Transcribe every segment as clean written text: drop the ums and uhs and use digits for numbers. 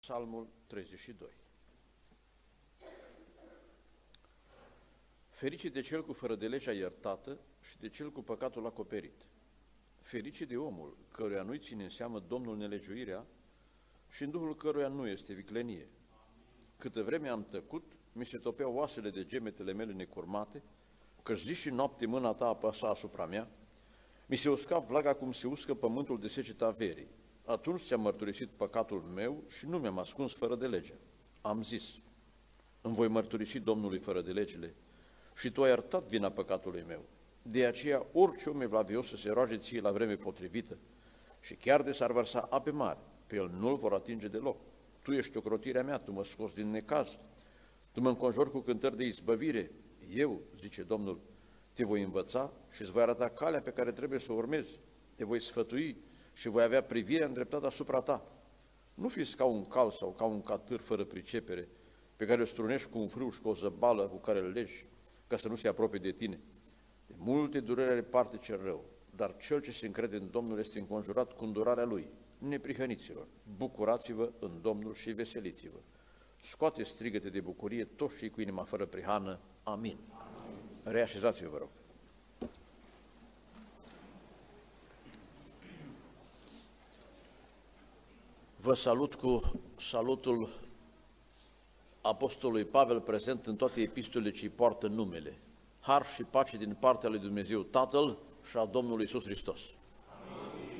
Psalmul 32. Fericit de cel cu fără de legea iertată și de cel cu păcatul acoperit. Fericit de omul căruia nu-i ține în seamă Domnul nelegiuirea și în duhul căruia nu este viclenie. Câtă vreme am tăcut, mi se topeau oasele de gemetele mele necurmate, căci zi și noapte mâna ta apăsa asupra mea, mi se usca vlaga cum se uscă pământul de seceta verii. Atunci ți-am mărturisit păcatul meu și nu mi-am ascuns fără de lege. Am zis, îmi voi mărturisi Domnului fără de legile și tu ai iertat vina păcatului meu. De aceea orice om evlavios să se roage ție la vreme potrivită și chiar de s-ar vărsa ape mari, pe el nu-l vor atinge deloc. Tu ești ocrotirea mea, tu mă scoți din necaz, tu mă înconjori cu cântări de izbăvire. Eu, zice Domnul, te voi învăța și îți voi arăta calea pe care trebuie să o urmezi. Te voi sfătui și voi avea privirea îndreptată asupra ta. Nu fiți ca un cal sau ca un catâr fără pricepere, pe care îl strunești cu un frâu și cu o zăbală cu care îl legi, ca să nu se apropie de tine. De multe dureri are parte cel rău, dar cel ce se încrede în Domnul este înconjurat cu îndurarea Lui. Neprihăniților, bucurați-vă în Domnul și veseliți-vă. Scoate strigăte de bucurie toți cei cu inima fără prihană. Amin. Reașezați-vă, vă rog. Vă salut cu salutul Apostolului Pavel, prezent în toate epistolele ce îi poartă numele. Har și pace din partea lui Dumnezeu Tatăl și a Domnului Iisus Hristos. Amin.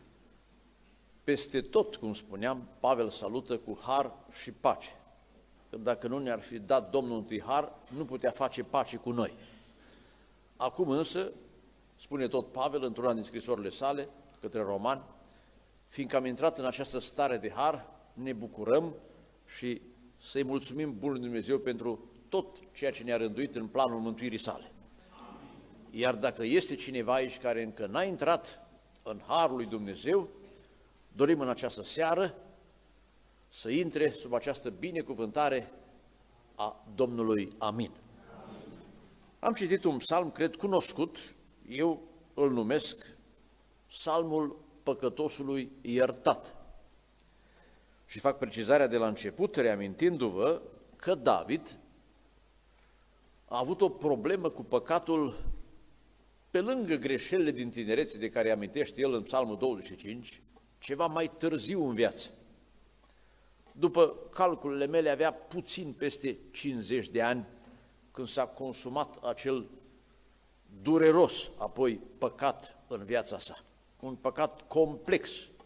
Peste tot, cum spuneam, Pavel salută cu har și pace. Că dacă nu ne-ar fi dat Domnul întâi har, nu putea face pace cu noi. Acum însă, spune tot Pavel într-una din scrisorile sale către romani, fiindcă am intrat în această stare de har, ne bucurăm și să-i mulțumim Bunului Dumnezeu pentru tot ceea ce ne-a rânduit în planul mântuirii sale. Iar dacă este cineva aici care încă n-a intrat în harul lui Dumnezeu, dorim în această seară să intre sub această binecuvântare a Domnului. Amin. Am citit un psalm, cred, cunoscut, eu îl numesc Psalmul păcătosului iertat. Și fac precizarea de la început, reamintindu-vă că David a avut o problemă cu păcatul pe lângă greșelile din tinerețe de care amintește el în Psalmul 25, ceva mai târziu în viață. După calculele mele avea puțin peste 50 de ani când s-a consumat acel dureros apoi păcat în viața sa. Un păcat complex.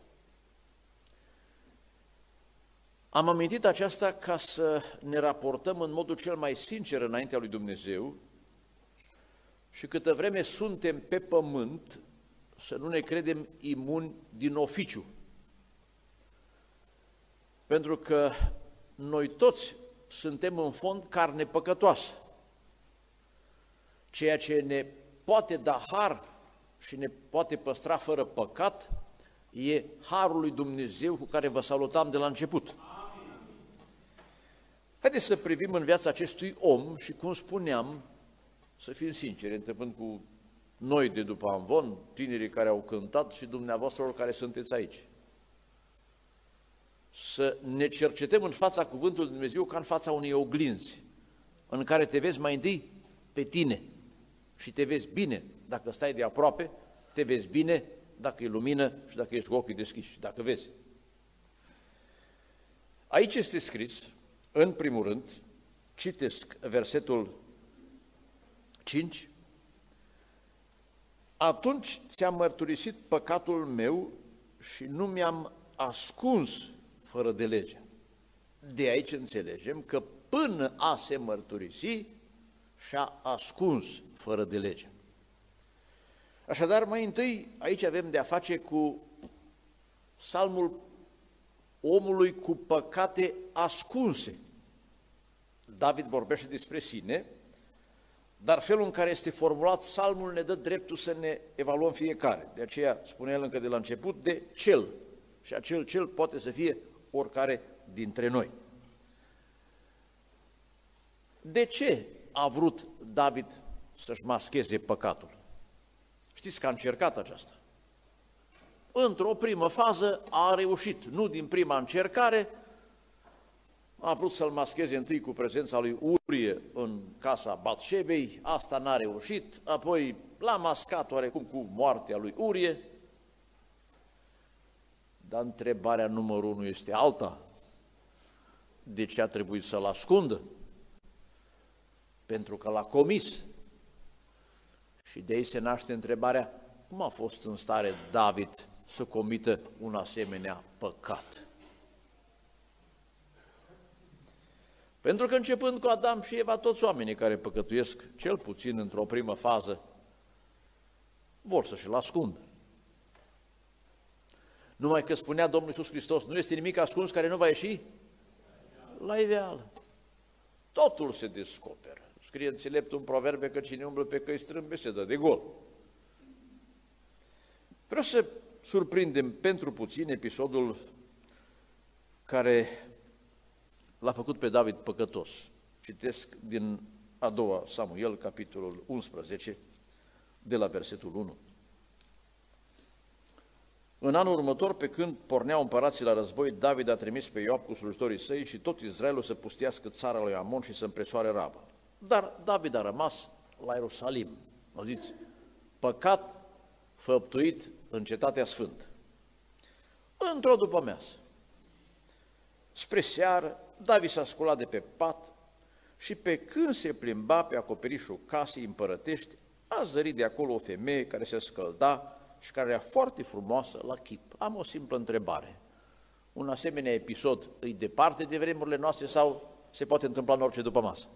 Am amintit aceasta ca să ne raportăm în modul cel mai sincer înaintea lui Dumnezeu și câtă vreme suntem pe pământ să nu ne credem imuni din oficiu. Pentru că noi toți suntem în fond carne păcătoasă. Ceea ce ne poate da har și ne poate păstra fără păcat e harul lui Dumnezeu cu care vă salutam de la început. Haideți să privim în viața acestui om și, cum spuneam, să fim sinceri, întâmplând cu noi de după amvon, tinerii care au cântat și dumneavoastră care sunteți aici. Să ne cercetăm în fața cuvântului lui Dumnezeu ca în fața unei oglinzi, în care te vezi mai întâi pe tine și te vezi bine dacă stai de aproape, te vezi bine dacă e lumină și dacă ești cu ochii deschiși, dacă vezi. Aici este scris, în primul rând, citesc versetul 5, atunci ți-am mărturisit păcatul meu și nu mi-am ascuns fără de lege. De aici înțelegem că până a se mărturisi și-a ascuns fără de lege. Așadar, mai întâi, aici avem de-a face cu psalmul omului cu păcate ascunse. David vorbește despre sine, dar felul în care este formulat psalmul ne dă dreptul să ne evaluăm fiecare. De aceea spune el încă de la început de cel. Și acel cel poate să fie oricare dintre noi. De ce a vrut David să-și mascheze păcatul? Știți că a încercat aceasta. într-o primă fază a reușit, nu din prima încercare, a vrut să-l mascheze întâi cu prezența lui Urie în casa Batșebei, asta n-a reușit, apoi l-a mascat oarecum cu moartea lui Urie, dar întrebarea numărul 1 este alta. De ce a trebuit să-l ascundă? Pentru că l-a comis. Și de aici se naște întrebarea, cum a fost în stare David să comită un asemenea păcat? Pentru că începând cu Adam și Eva, toți oamenii care păcătuiesc, cel puțin într-o primă fază, vor să și-l ascundă. Numai că spunea Domnul Iisus Hristos, nu este nimic ascuns care nu va ieși la iveală. Totul se descoperă. Scrie înțeleptul în proverbe că cine umblă pe căi strâmbe se dă de gol. Vreau să surprindem pentru puțin episodul care l-a făcut pe David păcătos. Citesc din a doua Samuel, capitolul 11, de la versetul 1. În anul următor, pe când porneau împărații la război, David a trimis pe Ioab cu slujitorii săi și tot Israelul să pustiască țara lui Amon și să împresoare Raba. Dar David a rămas la Ierusalim. Auziți? Păcat făptuit în cetatea sfântă. Într-o după-amiază, spre seară, David s-a sculat de pe pat și pe când se plimba pe acoperișul casei împărătești, a zărit de acolo o femeie care se scălda și care era foarte frumoasă la chip. Am o simplă întrebare. Un asemenea episod îi departe de vremurile noastre sau se poate întâmpla în orice dupămasă?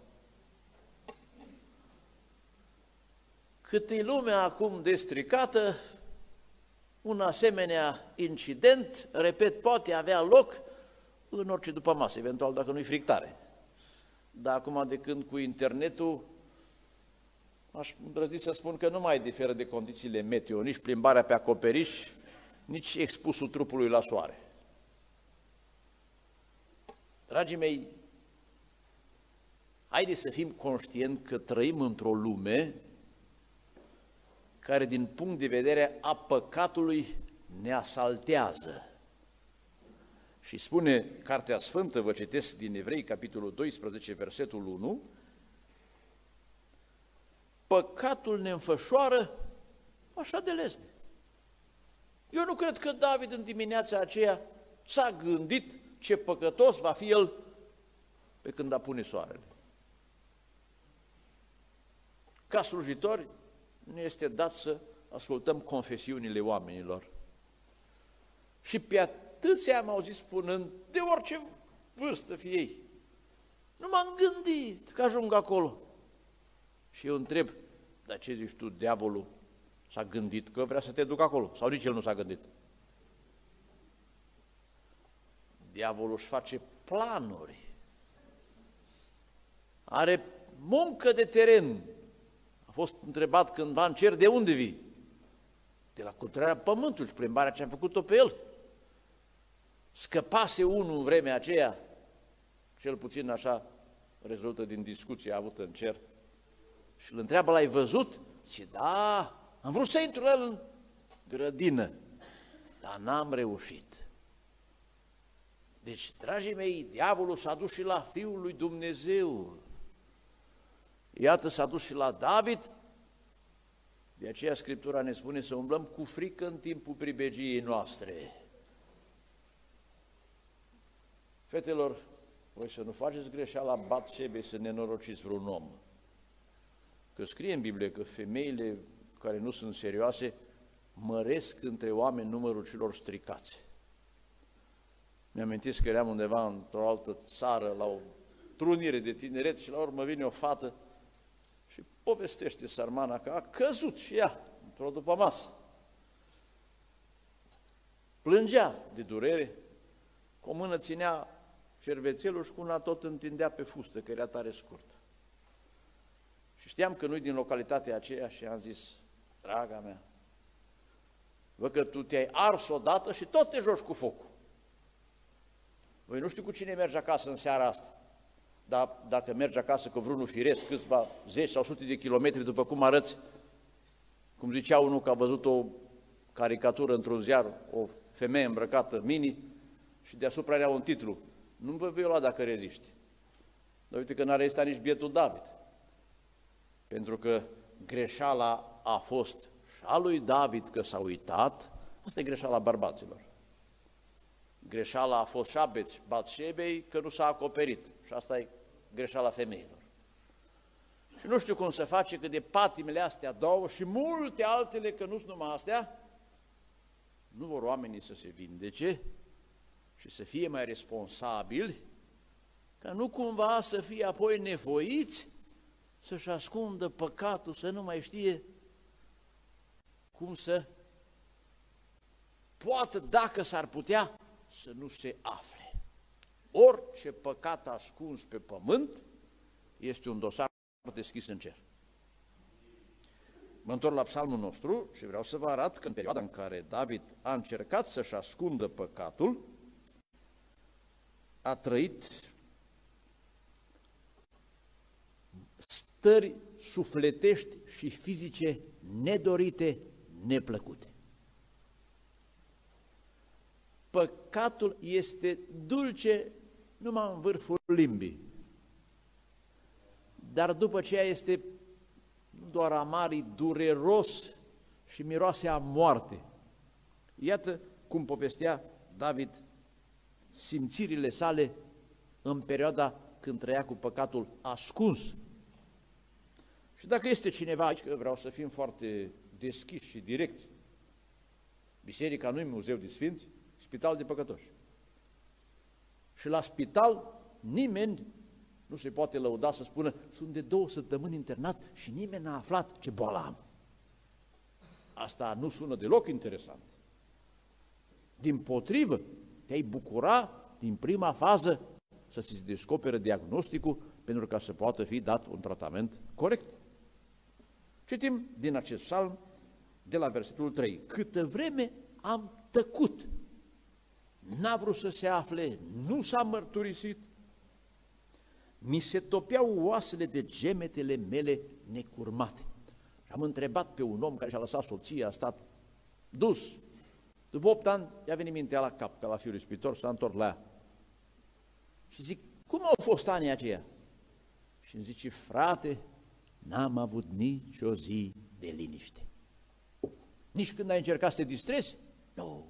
Cât e lumea acum destricată, un asemenea incident, repet, poate avea loc în orice dupămasă, eventual dacă nu-i frictare. Dar acum, de când cu internetul, aș îndrăzni să spun că nu mai diferă de condițiile meteo, nici plimbarea pe acoperiș, nici expusul trupului la soare. Dragii mei, haideți să fim conștienți că trăim într-o lume care, din punct de vedere a păcatului, ne asaltează. Și spune Cartea Sfântă, vă citesc din Evrei, capitolul 12, versetul 1, păcatul ne înfășoară așa de lesne. Eu nu cred că David în dimineața aceea s-a gândit ce păcătos va fi el pe când apune soarele. Ca slujitori, ne este dat să ascultăm confesiunile oamenilor. Și pe atâția am auzit spunând, de orice vârstă fie ei, nu m-am gândit că ajung acolo. Și eu întreb, dar ce zici tu, diavolul s-a gândit că vrea să te ducă acolo? Sau nici el nu s-a gândit? Diavolul își face planuri. Are muncă de teren. A fost întrebat cândva în cer, de unde vii? De la cutrarea pământului și plimbarea ce am făcut-o pe el. Scăpase unul în vremea aceea, cel puțin așa rezultă din discuția avută în cer, și îl întreabă, l-ai văzut? Și da, am vrut să intru la el în grădină, dar n-am reușit. Deci, dragii mei, diavolul s-a dus și la Fiul lui Dumnezeu. Iată, s-a dus și la David, de aceea Scriptura ne spune să umblăm cu frică în timpul pribegiei noastre. Fetelor, voi să nu faceți greșeala Batșebei să nenorociți vreun om. Că scrie în Biblie că femeile care nu sunt serioase măresc între oameni numărul celor stricați. Mi-amintesc că eram undeva într-o altă țară la o trunire de tineret și la urmă vine o fată și povestește sărmana că a căzut și ea într-o dupămasă. Plângea de durere, cu o mână ținea șervețelul și cu una tot întindea pe fustă, că era tare scurtă. Și știam că nu-i din localitatea aceea și am zis, draga mea, văd că tu te-ai ars odată și tot te joci cu focul. Voi nu știu cu cine mergi acasă în seara asta, dar dacă mergi acasă cu vreunul firesc, câțiva 10 sau 100 de kilometri, după cum arăți, cum zicea unul că a văzut o caricatură într-un ziar, o femeie îmbrăcată mini și deasupra era un titlu, nu vă vei lua dacă reziști. Dar uite că n-a rezistat nici bietul David. Pentru că greșeala a fost și a lui David că s-a uitat, asta e greșeala bărbaților. Greșeala a fost și a Batșebei că nu s-a acoperit și asta e greșeala femeilor. Și nu știu cum se face că de patimile astea două și multe altele, că nu sunt numai astea, nu vor oamenii să se vindece și să fie mai responsabili, ca nu cumva să fie apoi nevoiți să-și ascundă păcatul, să nu mai știe cum să poată, dacă s-ar putea, să nu se afle. Orice păcat ascuns pe pământ este un dosar deschis în cer. Mă întorc la psalmul nostru și vreau să vă arăt că în perioada în care David a încercat să-și ascundă păcatul, a trăit stări sufletești și fizice nedorite, neplăcute. Păcatul este dulce numai în vârful limbii, dar după aceea este nu doar amar, e dureros și miroase a moarte. Iată cum povestea David simțirile sale în perioada când trăia cu păcatul ascuns. Și dacă este cineva aici, că vreau să fim foarte deschiși și direcți, biserica nu e muzeu de sfinți, spital de păcătoși. Și la spital nimeni nu se poate lăuda să spună, sunt de 2 săptămâni internat și nimeni n-a aflat ce boală am. Asta nu sună deloc interesant. Dimpotrivă, te-ai bucura din prima fază să ți descopere diagnosticul pentru ca să poată fi dat un tratament corect. Citim din acest psalm de la versetul 3. Câtă vreme am tăcut, n-a vrut să se afle, nu s-a mărturisit, mi se topeau oasele de gemetele mele necurmate. Și am întrebat pe un om care și-a lăsat soția, a stat dus. După 8 ani i-a venit mintea la cap, ca la fiul ispitor, s-a întors la ea. Și zic, cum au fost anii aceia? Și îmi zice, frate, n-am avut nici o zi de liniște. Nici când ai încercat să te distrezi? Nu.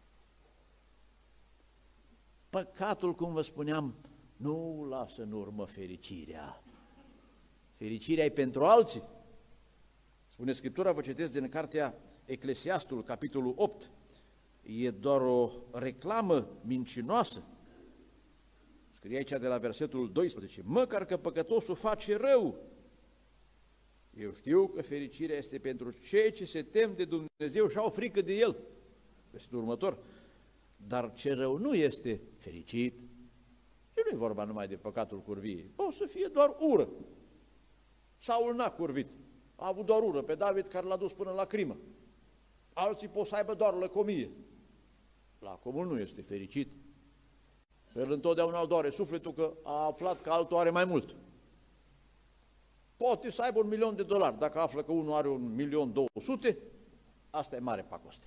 Păcatul, cum vă spuneam, nu lasă în urmă fericirea. Fericirea e pentru alții. Spune Scriptura, vă citesc din cartea Eclesiastul, capitolul 8, e doar o reclamă mincinoasă. Scrie aici de la versetul 12, măcar că păcătosul face rău, eu știu că fericirea este pentru cei ce se tem de Dumnezeu și au frică de El. Versetul următor, dar ce rău nu este fericit, și nu e vorba numai de păcatul curviei, poate să fie doar ură. Saul n-a curvit, a avut doar ură pe David care l-a dus până la crimă. Alții pot să aibă doar lăcomie. Lacomul nu este fericit. El întotdeauna îl doare sufletul că a aflat că altul are mai mult. Poate să aibă $1.000.000, dacă află că unul are 1.200.000, asta e mare pacoste.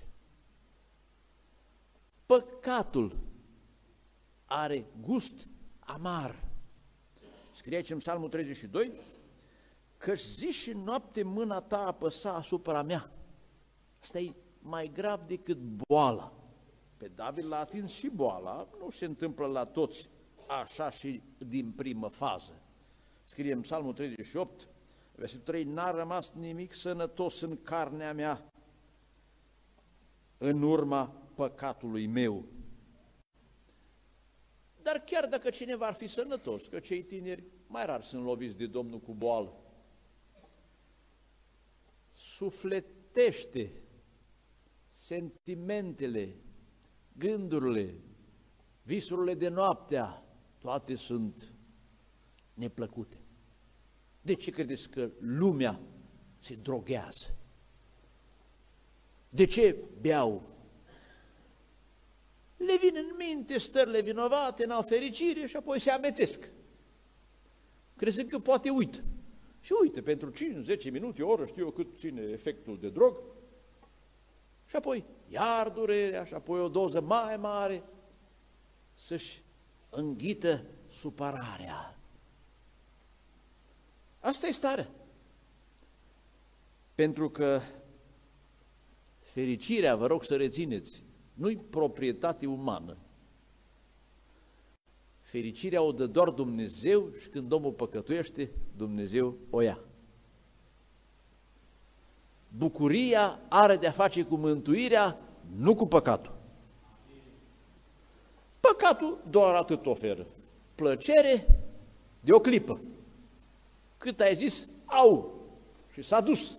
Păcatul are gust amar. Scrie aici în Psalmul 32, că-și zi și noapte mâna ta apăsa asupra mea. Asta e mai grav decât boala. Pe David l-a atins și boala, nu se întâmplă la toți așa și din primă fază. Scrie în Psalmul 38, versetul 3, n-a rămas nimic sănătos în carnea mea în urma păcatului meu. Dar chiar dacă cineva ar fi sănătos, că cei tineri mai rar sunt loviți de Domnul cu boală, sufletește sentimentele, gândurile, visurile de noaptea, toate sunt neplăcute. De ce credeți că lumea se droghează? De ce beau? Le vin în minte stările vinovate, n-au fericire și apoi se amețesc. Crezând că poate uită. Și uite, pentru 5-10 minute, o oră, știu eu cât ține efectul de drog, și apoi iar durerea, și apoi o doză mai mare, să-și înghită supărarea. Asta e starea. Pentru că fericirea, vă rog să rețineți, nu-i proprietate umană. Fericirea o dă doar Dumnezeu și când omul păcătuiește, Dumnezeu o ia. Bucuria are de-a face cu mântuirea, nu cu păcatul. Păcatul doar atât oferă. Plăcere de o clipă. Cât ai zis, au, și s-a dus.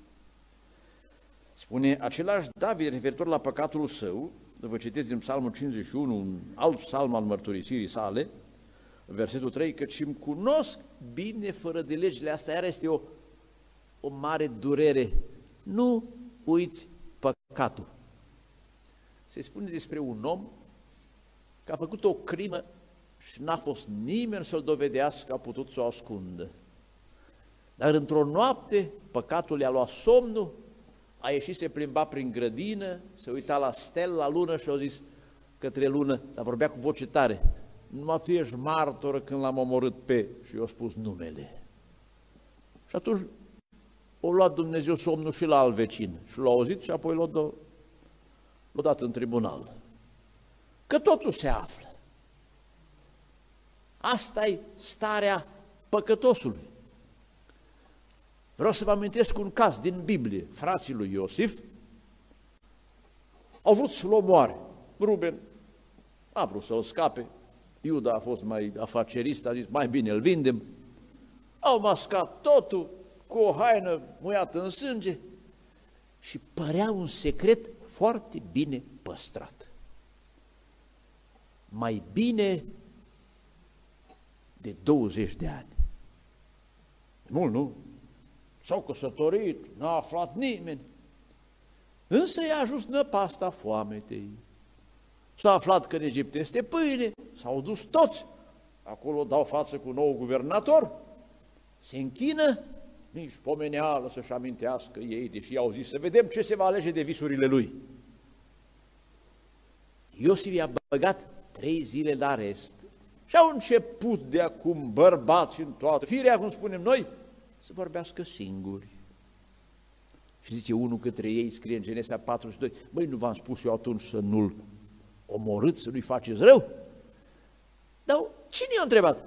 Spune același David referitor la păcatul său, vă citeți în Psalmul 51, un alt psalm al mărturisirii sale, versetul 3, căci îmi cunosc bine fără de legile astea, iar este o mare durere. Nu uiți păcatul. Se spune despre un om că a făcut o crimă și n-a fost nimeni să-l dovedească, a putut să o ascundă. Dar într-o noapte, păcatul i-a luat somnul, a ieșit, se plimba prin grădină, se uita la stel, la lună și a zis către lună, dar vorbea cu voce tare, numai tu ești martoră când l-am omorât pe... Și i-a spus numele. Și atunci o luat Dumnezeu somnul și la alt vecin și l-a auzit și apoi l-a dat în tribunal. Că totul se află. Asta e starea păcătosului. Vreau să vă amintesc un caz din Biblie. Frații lui Iosif au vrut să-l omoare. Ruben a vrut să-l scape. Iuda a fost mai afacerist, a zis mai bine îl vindem. Au mascat totul cu o haină muiată în sânge și părea un secret foarte bine păstrat. Mai bine de 20 de ani. Mult, nu? S-au căsătorit, n-a aflat nimeni. Însă i-a ajuns năpasta foametei. S-a aflat că în Egipt este pâine, s-au dus toți. Acolo dau față cu nou guvernator, se închină, nici pomeneală să-și amintească ei, deși i-au zis să vedem ce se va alege de visurile lui. Iosif i-a băgat 3 zile la rest și au început de acum bărbați în toată firea, cum spunem noi, să vorbească singuri. Și zice unul către ei, scrie în Genesa 42, băi, nu v-am spus eu atunci să nu-l omorâți, să nu-i faceți rău? Dar cine i-a întrebat?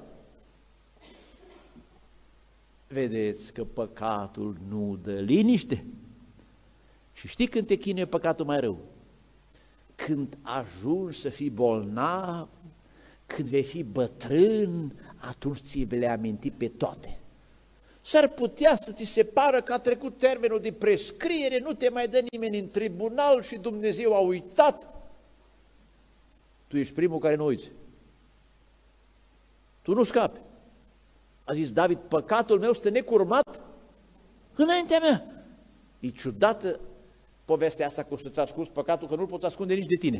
Vedeți că păcatul nu dă liniște? Și știi când te chinuie păcatul mai rău? Când ajungi să fii bolnav, când vei fi bătrân, atunci ți le aminti pe toate. S-ar putea să ți se pară că a trecut termenul de prescriere, nu te mai dă nimeni în tribunal și Dumnezeu a uitat. Tu ești primul care nu uiți. Tu nu scapi. A zis David, păcatul meu stă necurmat înaintea mea. E ciudată povestea asta cu să-ți ascunzi păcatul, că nu-l poți ascunde nici de tine.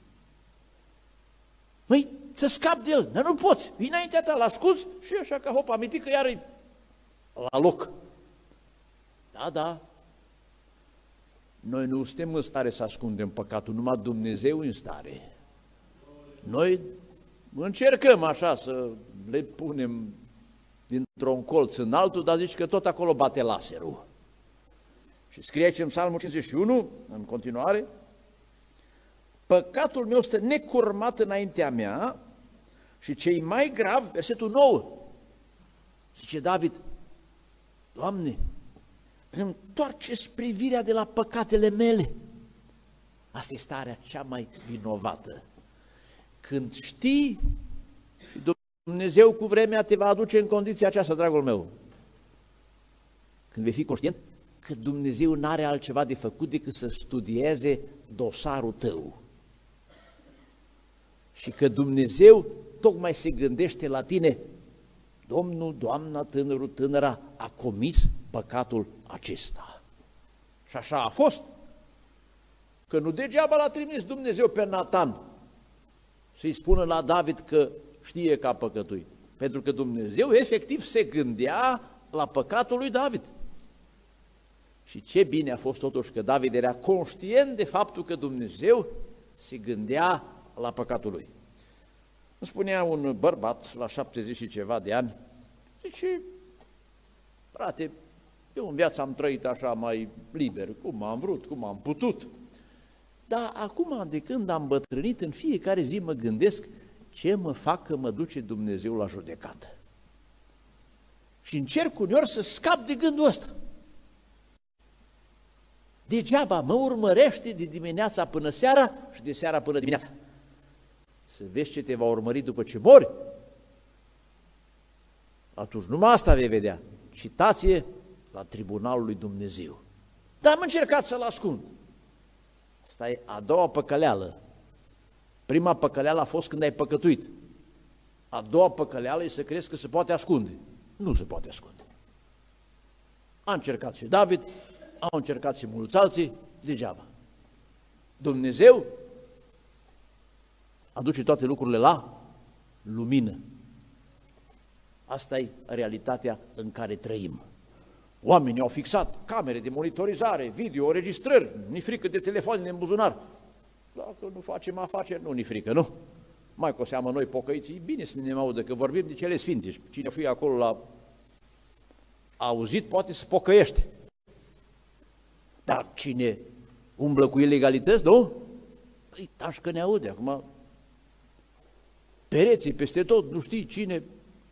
Măi, să scapi de el, dar nu poți. E înaintea ta, l-ascunzi și așa ca hop, aminti că iar e la loc. Da, da. Noi nu suntem în stare să ascundem păcatul, numai Dumnezeu e în stare. Noi încercăm așa să le punem dintr-un colț în altul, dar zici că tot acolo bate laserul. Și scrie aici în Psalmul 51, în continuare, păcatul meu stă necurmat înaintea mea și cei mai grav, versetul 9, zice David, Doamne, întoarce-ți privirea de la păcatele mele. Asta e starea cea mai vinovată. Când știi și Dumnezeu cu vremea te va aduce în condiția aceasta, dragul meu. Când vei fi conștient că Dumnezeu nu are altceva de făcut decât să studieze dosarul tău. Și că Dumnezeu tocmai se gândește la tine, domnul, doamna, tânărul, tânăra a comis păcatul acesta. Și așa a fost. Că nu degeaba l-a trimis Dumnezeu pe Natan să-i spună la David că știe că a păcătuit. Pentru că Dumnezeu efectiv se gândea la păcatul lui David. Și ce bine a fost totuși că David era conștient de faptul că Dumnezeu se gândea la păcatul lui. Îmi spunea un bărbat la 70 și ceva de ani, zice, frate, eu în viață am trăit așa mai liber, cum am vrut, cum am putut, dar acum de când am bătrânit, în fiecare zi mă gândesc ce mă fac că mă duce Dumnezeu la judecată. Și încerc uneori să scap de gândul ăsta. Degeaba mă urmărește de dimineața până seara și de seara până dimineața. Să vezi ce te va urmări după ce mori. Atunci numai asta vei vedea. Citație la tribunalul lui Dumnezeu. Dar am încercat să-l ascund. Asta e a doua păcăleală. Prima păcăleală a fost când ai păcătuit. A doua păcăleală e să crezi că se poate ascunde. Nu se poate ascunde. A încercat și David, au încercat și mulți alții, degeaba. Dumnezeu aduce toate lucrurile la lumină. Asta e realitatea în care trăim. Oamenii au fixat camere de monitorizare, video, înregistrări, ni frică de telefoanele în buzunar. Dacă nu facem afaceri, nu ni frică, nu? Mai cu seamă noi pocăiții, e bine să ne audă că vorbim de cele sfinte. Cine fie acolo la auzit, poate să pocăiește. Dar cine umblă cu ilegalități, nu? Păi, tași ne aude acum. Pereții peste tot, nu știi cine.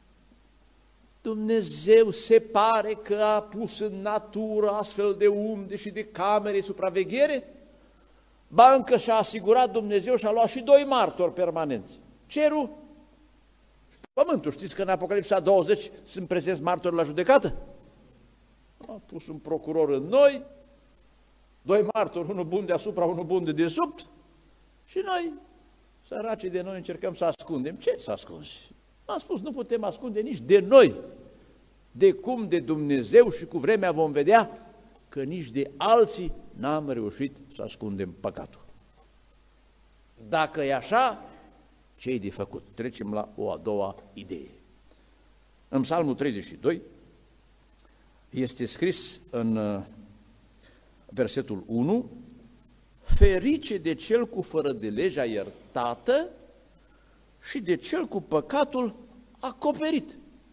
Dumnezeu se pare că a pus în natură astfel de unde și de camere supraveghere? Ba încă și-a asigurat Dumnezeu și a luat și 2 martori permanenți. Cerul și pământul. Știți că în Apocalipsa 20 sunt prezenți martori la judecată? A pus un procuror în noi, 2 martori, unul bun deasupra, unul bun de desubt, și noi, săracii de noi, încercăm să ascundem. Ce să ascunzi? Am spus, nu putem ascunde nici de noi. De cum de Dumnezeu și cu vremea vom vedea că nici de alții n-am reușit să ascundem păcatul. Dacă e așa, ce-i de făcut? Trecem la o a doua idee. În Psalmul 32 este scris în versetul 1: ferice de cel cu fără de legea iertată și de cel cu păcatul acoperit.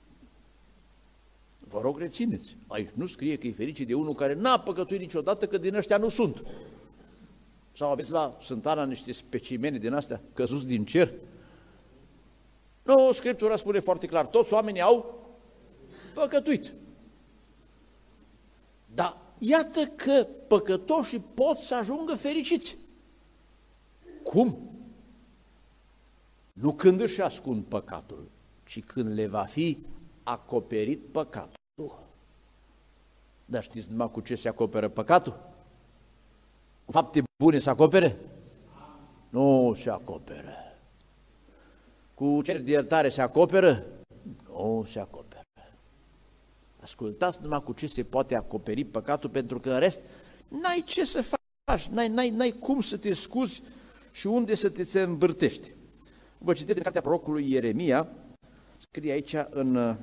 Vă rog, rețineți, aici nu scrie că e ferice de unul care n-a păcătuit niciodată, că din ăștia nu sunt. Sau aveți la Sântana niște specimene din astea căzuți din cer? Nu, Scriptura spune foarte clar, toți oamenii au păcătuit. Dar iată că păcătoșii pot să ajungă fericiți. Cum? Nu când își ascund păcatul, ci când le va fi acoperit păcatul. Dar știți numai cu ce se acoperă păcatul? Cu fapte bune se acopere? Nu se acoperă. Cu cer de iertare se acoperă? Nu se acoperă. Ascultați numai cu ce se poate acoperi păcatul, pentru că în rest n-ai ce să faci, n-ai cum să te scuzi și unde să te învârtești. Vă citesc din cartea prorocului Ieremia, scrie aici în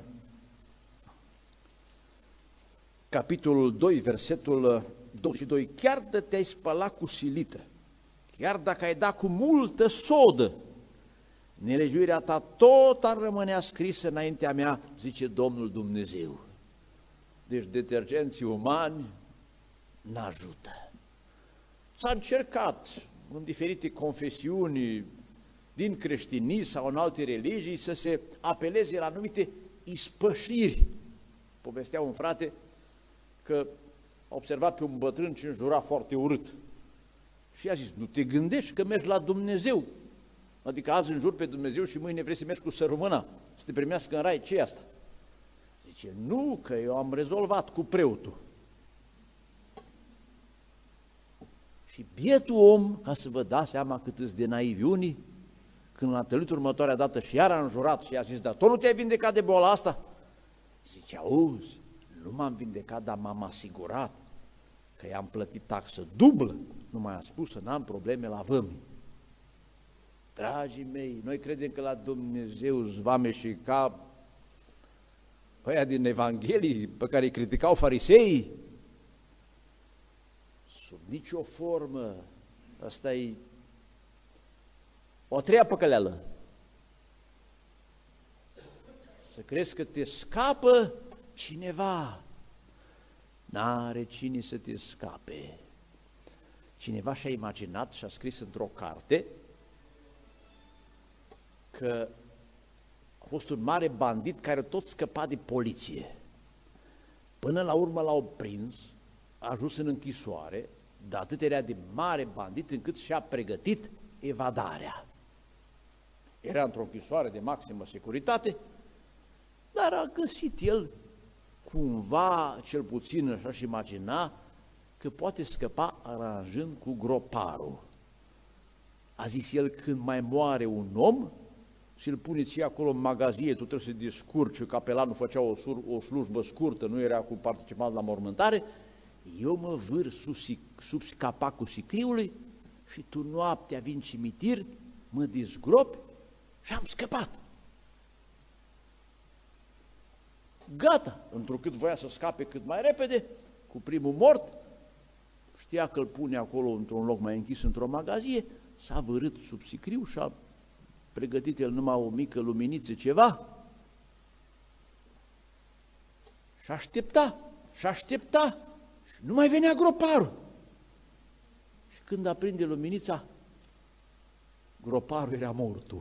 capitolul 2, versetul 22, chiar de te-ai spălat cu silită, chiar dacă ai dat cu multă sodă, nelegiuirea ta tot ar rămânea scrisă înaintea mea, zice Domnul Dumnezeu. Deci detergenții umani n-ajută. S-a încercat în diferite confesiuni din creștinism sau în alte religii să se apeleze la anumite ispășiri. Povestea un frate că a observat pe un bătrân ce înjura foarte urât. Și i-a zis, nu te gândești că mergi la Dumnezeu. Adică azi înjuri pe Dumnezeu și mâine vrei să mergi cu sărămâna, să te primească în rai, ce-i asta? Zice, nu, că eu am rezolvat cu preotul. Și bietul om, ca să vă dați seama cât îți de naivi unii, când l-a întâlnit următoarea dată și iar a înjurat și i-a zis, dar tot nu te-ai vindecat de boala asta? Zice, auzi, nu m-am vindecat, dar m-am asigurat că i-am plătit taxă dublă, nu mai am spus să n-am probleme la vămi. Dragii mei, noi credem că la Dumnezeu zvame și ca ăia din Evanghelii pe care îi criticau fariseii. Sub nicio formă, asta e o treia păcăleală. să crezi că te scapă cineva. N-are cine să te scape. Cineva și-a imaginat și a scris într-o carte că a fost un mare bandit care tot scăpa de poliție. Până la urmă l-au prins, a ajuns în închisoare, dar atât era de mare bandit încât și-a pregătit evadarea. Era într-o închisoare de maximă securitate, dar a găsit el cumva, cel puțin așa-și imagina, că poate scăpa aranjând cu groparul. A zis el, când mai moare un om și îl puneți acolo în magazie, tu trebuie să te descurci, capelanul făcea o slujbă scurtă, nu era cu participat la mormântare, eu mă vâr sub capacul sicriului și tu noaptea vin cimitir, mă dezgropi și am scăpat. Gata, întrucât voia să scape cât mai repede, cu primul mort, știa că îl pune acolo într-un loc mai închis, într-o magazie, s-a vârât sub sicriu și a pregătit el numai o mică luminiță, ceva, și aștepta, și nu mai venea groparul. Și când aprinde luminița, groparul era mortul.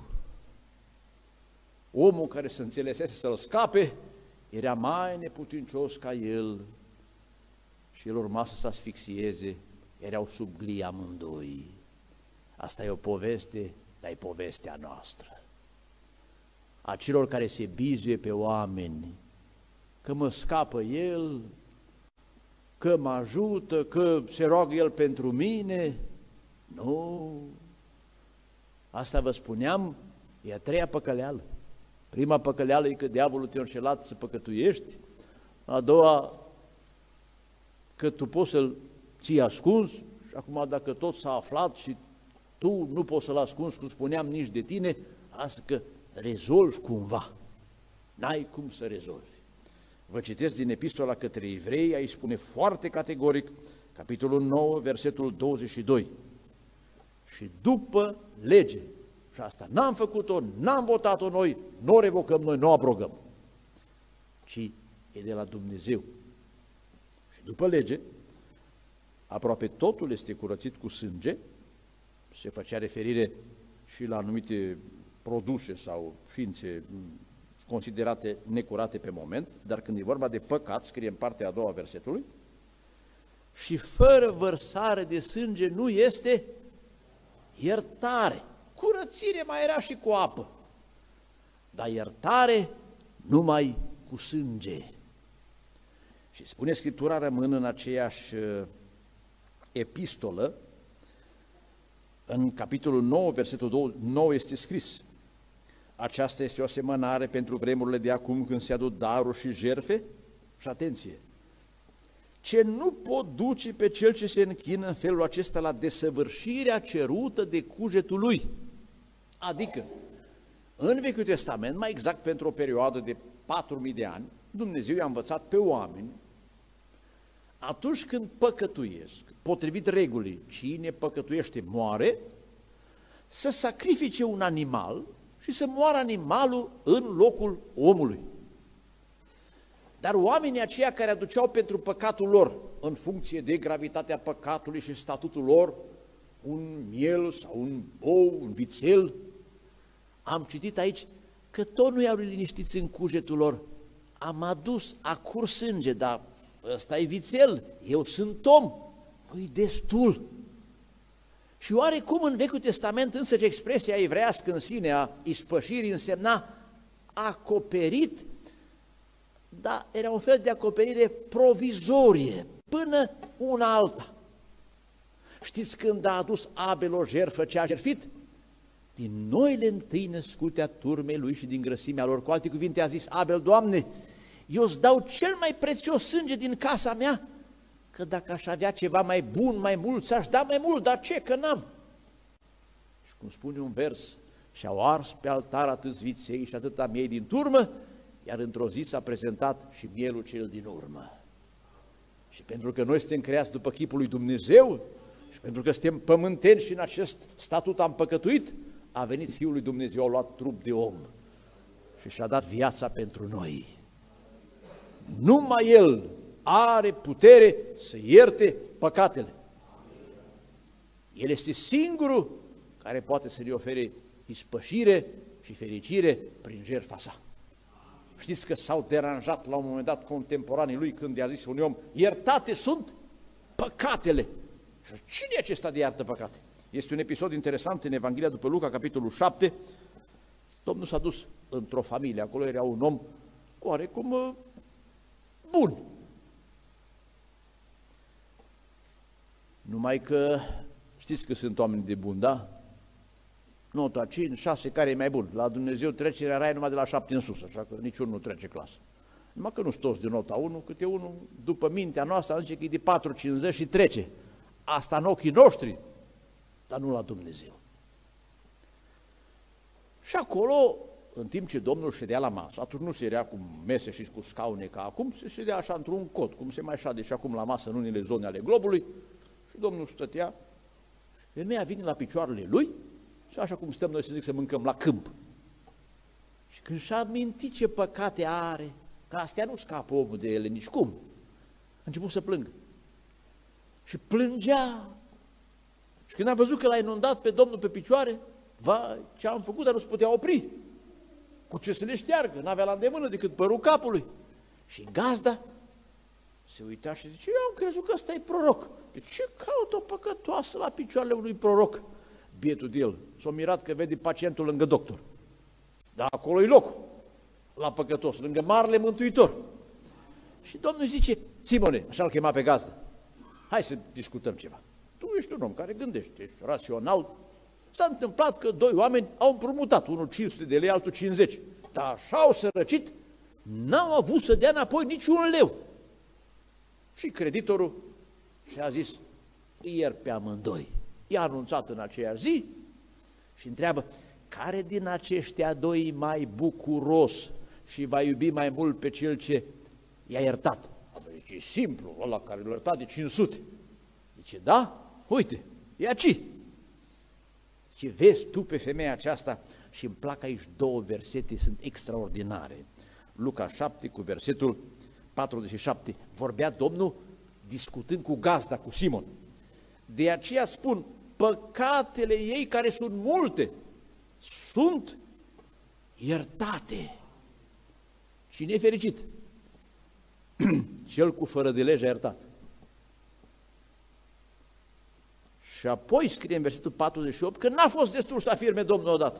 Omul care se înțelesese să-l scape era mai neputincios ca el și el urma să se asfixieze, erau sub glia amândoi. Asta e o poveste, dar e povestea noastră. A celor care se bizuie pe oameni, că mă scapă el, că mă ajută, că se roagă el pentru mine. Nu, asta vă spuneam, e a treia păcăleală. Prima păcăleală e că diavolul te-a înșelat să păcătuiești, a doua că tu poți să-l ții ascuns și acum dacă tot s-a aflat și tu nu poți să-l ascunzi, cum spuneam, nici de tine, asta că rezolvi cumva. N-ai cum să rezolvi. Vă citesc din epistola către evrei, aici spune foarte categoric, capitolul 9, versetul 22. Și după lege, și asta n-am făcut-o, n-am votat-o noi, nu o revocăm noi, nu o abrogăm, ci e de la Dumnezeu. Și după lege, aproape totul este curățit cu sânge, se făcea referire și la anumite produse sau ființe considerate necurate pe moment, dar când e vorba de păcat, scrie în partea a doua a versetului, și fără vărsare de sânge nu este iertare. Curățire mai era și cu apă, dar iertare numai cu sânge. Și spune Scriptura, rămân în aceeași epistolă, în capitolul 9, versetul 9 este scris: aceasta este o asemănare pentru vremurile de acum când se aduc daruri și jertfe, și atenție, ce nu pot duce pe cel ce se închină în felul acesta la desăvârșirea cerută de cugetul lui. Adică, în Vechiul Testament, mai exact pentru o perioadă de 4.000 de ani, Dumnezeu i-a învățat pe oameni, atunci când păcătuiesc, potrivit regulii, cine păcătuiește moare, să sacrifice un animal și să moară animalul în locul omului. Dar oamenii aceia care aduceau pentru păcatul lor, în funcție de gravitatea păcatului și statutul lor, un miel sau un bou, un vițel, am citit aici că tot nu i-au liniștiți în cugetul lor. Am adus, a curs sânge, dar ăsta e vițel, eu sunt om, nu-i destul. Și oarecum în Vechiul Testament însăși expresia evreiască în sine a ispășirii însemna acoperit, dar era un fel de acoperire provizorie, până una alta. Știți când a adus Abel o jertfă ce a jertfit? Din noile întâi născute a turmei lui și din grăsimea lor. Cu alte cuvinte a zis Abel: Doamne, eu îți dau cel mai prețios sânge din casa mea, că dacă aș avea ceva mai bun, mai mult, ți-aș da mai mult, dar ce, că n-am. Și cum spune un vers, și-au ars pe altar atâți viței și atâta miei din turmă, iar într-o zi s-a prezentat și mielul cel din urmă. Și pentru că noi suntem creați după chipul lui Dumnezeu și pentru că suntem pământeni și în acest statut am păcătuit, a venit Fiul lui Dumnezeu, a luat trup de om. și și-a dat viața pentru noi. Numai El are putere să ierte păcatele. El este singurul care poate să ne ofere ispășire și fericire prin jertfa sa. Știți că s-au deranjat la un moment dat contemporanii lui când i-a zis unui om: iertate sunt păcatele. Și cine e acesta de iartă păcate? Este un episod interesant în Evanghelia după Luca, capitolul 7. Domnul s-a dus într-o familie, acolo era un om oarecum bun. Numai că știți că sunt oameni de bun, da? Nota 5, 6, care e mai bun? La Dumnezeu trecerea rai numai de la 7 în sus, așa că niciunul nu trece clasă. Numai că nu-s toți de nota 1, câte unul, după mintea noastră, zice că e de 4,50 și trece. Asta în ochii noștri, dar nu la Dumnezeu. Și acolo, în timp ce Domnul ședea la masă, atunci nu se era cu mese și cu scaune ca acum, se ședea așa într-un cot, cum se mai șade și acum la masă în unele zone ale globului, și Domnul stătea, și femeia vine la picioarele lui, și așa cum stăm noi, să zic, să mâncăm la câmp. Și când și-a amintit ce păcate are, că astea nu scapă omul de ele nici cum, a început să plângă. Și plângea. Și când a văzut că l-a inundat pe Domnul pe picioare, vai, ce am făcut, dar nu se putea opri. Cu ce să le șteargă? N-avea la îndemână decât părul capului. Și gazda se uita și zice: eu am crezut că ăsta e proroc. De ce caută o păcătoasă la picioarele unui proroc? Bietul de el s-a mirat că vede pacientul lângă doctor. Dar acolo e locul la păcătos, lângă Marele Mântuitor. Și Domnul zice: Simone, așa-l chema pe gazdă, hai să discutăm ceva. Tu ești un om care gândește, ești rațional. S-a întâmplat că doi oameni au împrumutat, unul 500 de lei, altul 50. Dar așa au sărăcit, n-au avut să dea înapoi niciun leu. Și creditorul și-a zis: îi iert pe amândoi. I-a anunțat în aceeași zi și întreabă: care din aceștia doi e mai bucuros și va iubi mai mult pe cel ce i-a iertat? Zice: e simplu, ăla care l-a iertat de 500. Zice: da? Uite, e aici. Zice: vezi tu pe femeia aceasta? Și îmi plac aici două versete, sunt extraordinare. Luca 7 cu versetul 47. Vorbea Domnul discutând cu gazda, cu Simon. De aceea spun, păcatele ei, care sunt multe, sunt iertate. Cine e fericit? Cel cu fără de lege a iertat. Și apoi scrie în versetul 48 că n-a fost destul să afirme Domnul odată.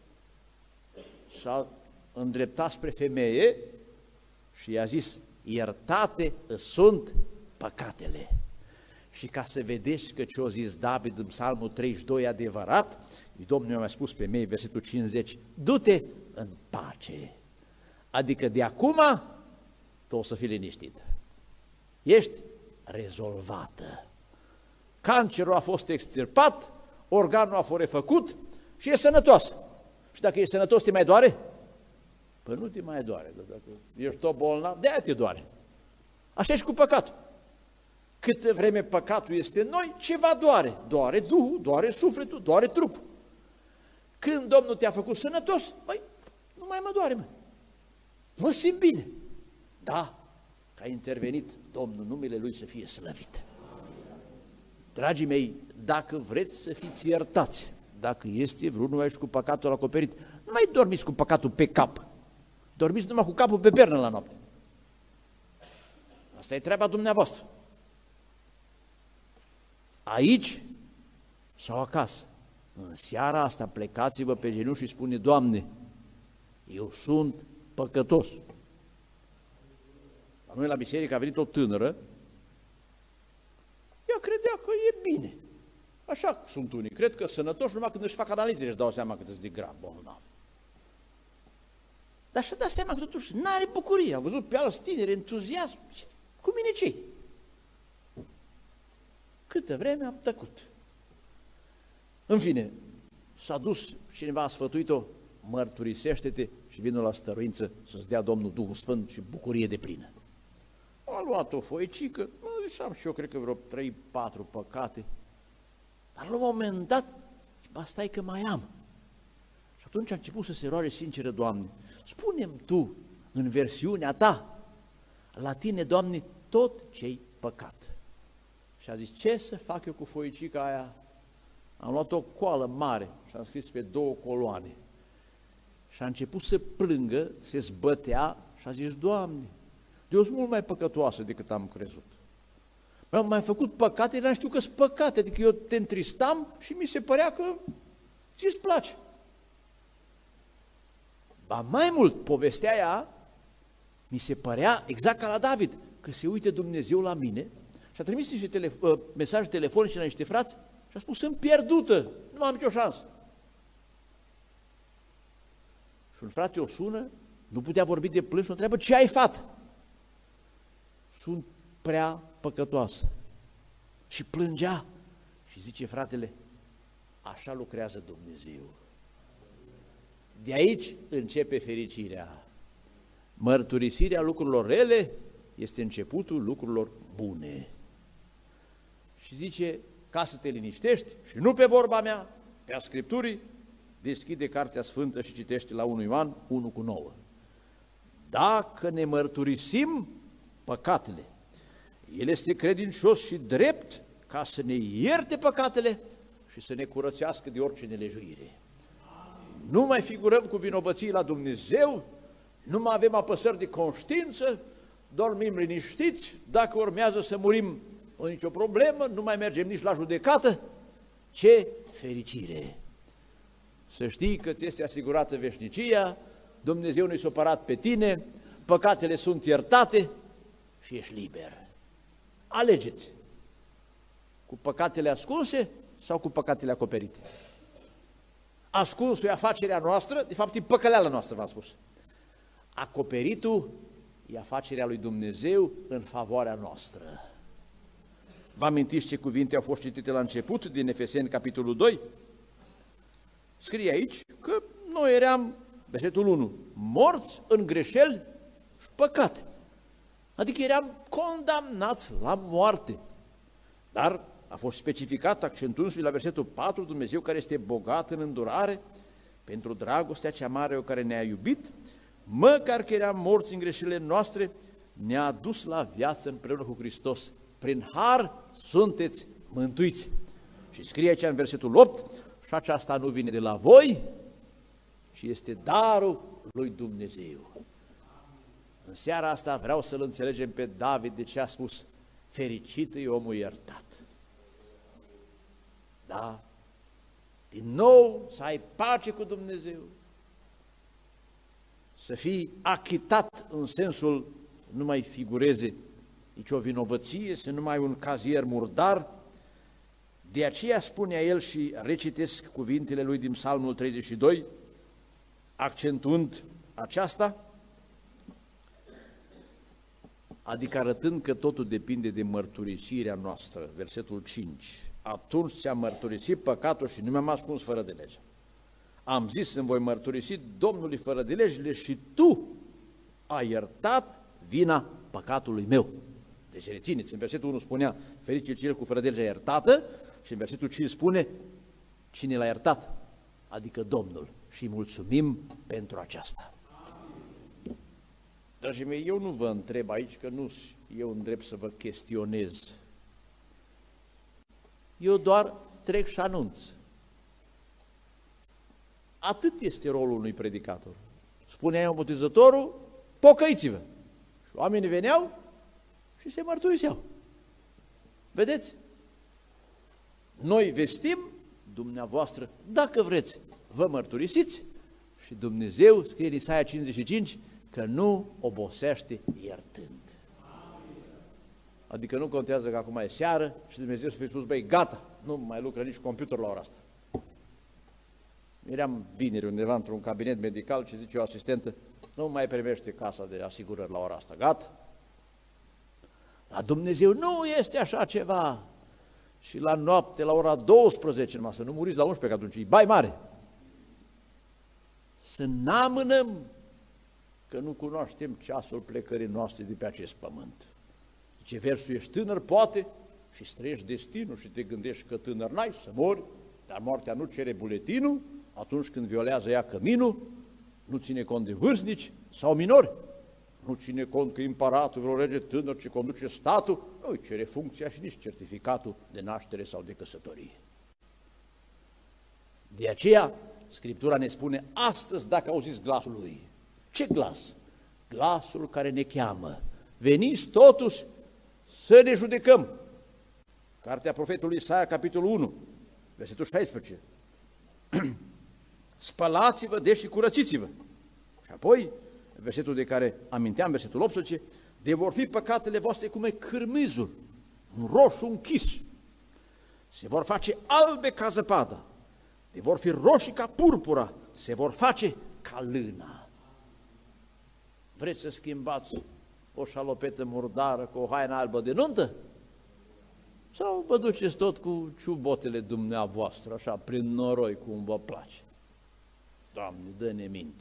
S-a îndreptat spre femeie și i-a zis: iertate sunt păcatele. Și ca să vedeți că ce-o zis David în Psalmul 32 adevărat, Domnul mi-a spus pe mei, versetul 50, du-te în pace. Adică de acum tu o să fii liniștit. Ești rezolvată. Cancerul a fost extirpat, organul a fost refăcut și e sănătoasă. Și dacă ești sănătos, te mai doare? Păi nu te mai doare, dacă ești tot bolnav, de-aia te doare. Așa e și cu păcatul. Câtă vreme păcatul este în noi, ceva doare. Doare Duhul, doare sufletul, doare trupul. Când Domnul te-a făcut sănătos, băi, nu mai mă doare, mă. Mă simt bine. Da, că a intervenit Domnul, numele Lui să fie slăvit. Dragii mei, dacă vreți să fiți iertați, dacă este vreunul aici cu păcatul acoperit, nu mai dormiți cu păcatul pe cap. Dormiți numai cu capul pe pernă la noapte. Asta e treaba dumneavoastră. Aici sau acasă, în seara asta plecați-vă pe genunchi și spune: Doamne, eu sunt păcătos. La noi la biserică a venit o tânără, ea credea că e bine. Așa sunt unii, cred că sănătoși numai când își fac analizele își dau seama cât de grav bolnav. Dar și-a dat seama că totuși n-are bucurie, a văzut pe alți tineri, entuziasm, și cu mine ce-i? Câtă vreme am tăcut. În fine, s-a dus, cineva a sfătuit-o: mărturisește-te și vină la stăruință să-ți dea Domnul Duhul Sfânt și bucurie de plină. A luat o foicică, și am și eu, cred că vreo 3-4 păcate, dar la un moment dat, stai că mai am. Și atunci a început să se roage sinceră, Doamne, spune-mi Tu, în versiunea Ta, la Tine, Doamne, tot ce-i păcat. Și a zis, ce să fac eu cu foicica aia? Am luat o coală mare și am scris pe 2 coloane. Și a început să plângă, se zbătea și a zis, Doamne, eu sunt mult mai păcătoasă decât am crezut. Am mai făcut păcate, n-am știut că sunt păcate, adică eu te întristam și mi se părea că ți-ți place. Ba mai mult, povestea ea, mi se părea exact ca la David, că se uite Dumnezeu la mine și a trimis niște mesaje telefonice la niște frați și a spus, sunt pierdută, nu am nicio șansă. Și un frate o sună, nu putea vorbi de plâns și o întreabă, ce ai, fată? Sunt prea păcătoasă. Și plângea. Și zice fratele, așa lucrează Dumnezeu. De aici începe fericirea. Mărturisirea lucrurilor rele este începutul lucrurilor bune. Și zice, ca să te liniștești și nu pe vorba mea, pe a Scripturii, deschide Cartea Sfântă și citește la 1 Ioan 1:9. Dacă ne mărturisim păcatele, El este credincios și drept ca să ne ierte păcatele și să ne curățească de orice nelejuire. Nu mai figurăm cu vinovății la Dumnezeu, nu mai avem apăsări de conștiință, dormim liniștiți, dacă urmează să murim, nu nicio problemă, nu mai mergem nici la judecată. Ce fericire! Să știi că ți este asigurată veșnicia, Dumnezeu nu-i supărat pe tine, păcatele sunt iertate și ești liber. Alegeți! Cu păcatele ascunse sau cu păcatele acoperite? Ascunsul e afacerea noastră, de fapt e păcăleala noastră, v-am spus. Acoperitul e afacerea lui Dumnezeu în favoarea noastră. Vă amintiți ce cuvinte au fost citite la început din Efeseni, capitolul 2? Scrie aici că noi eram, versetul 1, morți în greșeli și păcate. Adică eram condamnați la moarte. Dar a fost specificat, accentuându-se la versetul 4, Dumnezeu care este bogat în îndurare, pentru dragostea cea mare care ne-a iubit, măcar că eram morți în greșelile noastre, ne-a dus la viață împreună cu Hristos. Prin har sunteți mântuiți. Și scrie aici în versetul 8, și aceasta nu vine de la voi, ci este darul lui Dumnezeu. În seara asta vreau să-l înțelegem pe David de ce a spus, fericit e omul iertat. Da? Din nou să ai pace cu Dumnezeu, să fii achitat în sensul nu mai figureze nicio vinovăție, să nu mai ai un cazier murdar. De aceea spunea el și recitesc cuvintele lui din Psalmul 32, accentuând aceasta, adică arătând că totul depinde de mărturisirea noastră, versetul 5. Atunci ți-am mărturisit păcatul și nu mi-am ascuns fără de lege. Am zis să-mi voi mărturisi Domnului fără de legile și tu ai iertat vina păcatului meu. Deci rețineți, în versetul 1 spunea, fericit cel cu fără de legea iertată, și în versetul 5 spune, cine l-a iertat? Adică Domnul. Și mulțumim pentru aceasta. Dragii mei, eu nu vă întreb aici, că nu eu îndrept să vă chestionez. Eu doar trec și anunț. Atât este rolul unui predicator. Spunea Ioan Botezătorul, pocăiți-vă. Și oamenii veneau și se mărturiseau. Vedeți? Noi vestim, dumneavoastră, dacă vreți, vă mărturisiți și Dumnezeu, scrie în Isaia 55, că nu obosește iertând. Adică nu contează că acum e seară și Dumnezeu să fi spus, băi, gata, nu mai lucră nici computer la ora asta. Eram vineri undeva într-un cabinet medical și zice o asistentă, nu mai primește casa de asigurări la ora asta, gata. La Dumnezeu nu este așa ceva. Și la noapte, la ora 12, numai să nu muriți la 11, că atunci e bai mare. Să n-amânăm, că nu cunoaștem ceasul plecării noastre de pe acest pământ. Zice, versul, ești tânăr, poate, și străiești destinul și te gândești că tânăr n-ai, să mori, dar moartea nu cere buletinul, atunci când violează ea căminul, nu ține cont de vârstnici sau minori, nu ține cont că împăratul, vreo rege tânăr ce conduce statul, nu îi cere funcția și nici certificatul de naștere sau de căsătorie. De aceea, Scriptura ne spune astăzi, dacă auziți glasul lui. Ce glas? Glasul care ne cheamă. Veniți totuși să ne judecăm. Cartea profetului Isaia, capitolul 1, versetul 16. Spălați-vă, deci și curățiți-vă. Și apoi, versetul de care aminteam, versetul 18, de vor fi păcatele voastre cum e cârmizul, un roșu închis. Se vor face albe ca zăpada, de vor fi roșii ca purpura, se vor face ca lâna. Vreți să schimbați o șalopetă murdară cu o haină albă de nuntă? Sau vă duceți tot cu ciubotele dumneavoastră, așa, prin noroi, cum vă place? Doamne, dă-ne minte!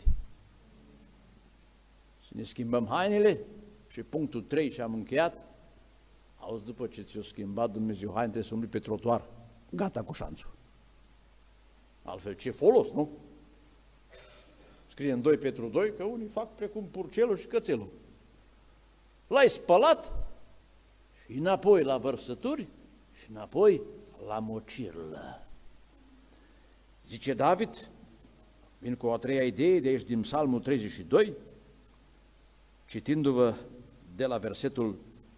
Să ne schimbăm hainele și punctul 3 și am încheiat. Auzi, după ce ți-o schimbat Dumnezeu haine, trebuie să umbli pe trotuar. Gata cu șanțul. Altfel, ce folos, nu? Scrie în 2 Petru 2 că unii fac precum purcelul și cățelul. L-ai spălat și înapoi la vărsături și înapoi la mocirlă. Zice David, vin cu a treia idee de aici din Psalmul 32, citindu-vă de la versetul